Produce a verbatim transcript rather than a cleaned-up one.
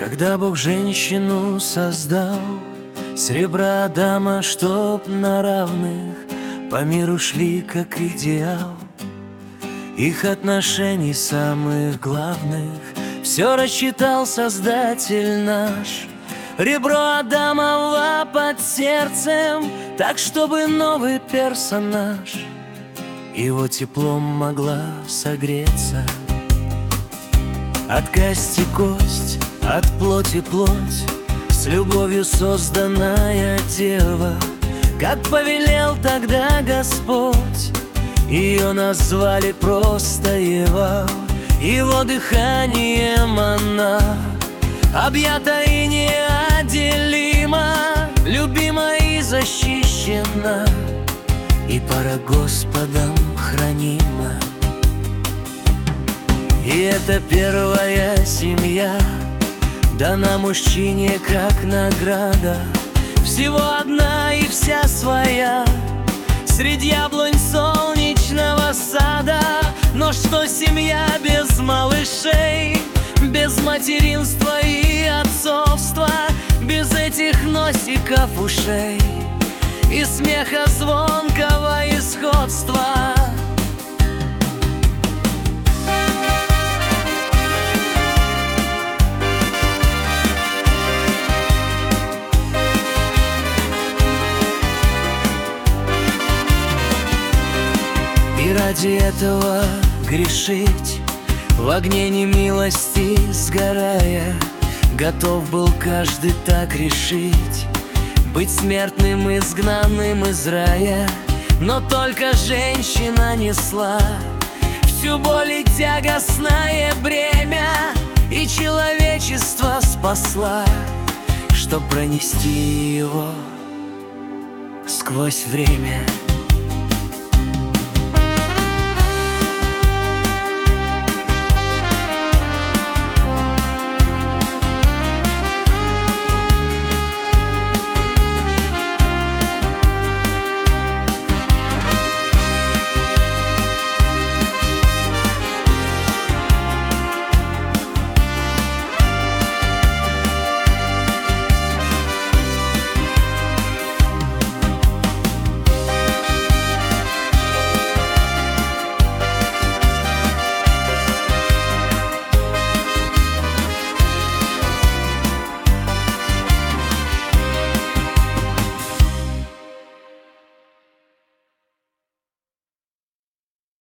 Когда Бог женщину создал, с ребра Адама, чтоб на равных по миру шли как идеал их отношений самых главных, все рассчитал Создатель наш. Ребро Адамова под сердцем, так чтобы новый персонаж его теплом могла согреться. От кости кость, от плоти плоть, с любовью созданная дева, как повелел тогда Господь. Ее назвали просто Ева, его дыханием она объята и неотделима, любима и защищена, и пара Господом хранима. И это первая семья дана мужчине как награда, всего одна и вся своя, среди яблонь солнечного сада. Но что семья без малышей, без материнства и отцовства, без этих носиков ушей и смеха звонкого и сходства? И ради этого грешить, в огне немилости сгорая, готов был каждый так решить, быть смертным, изгнанным из рая. Но только женщина несла всю боль и тягостное бремя, и человечество спасла, чтоб пронести его сквозь время.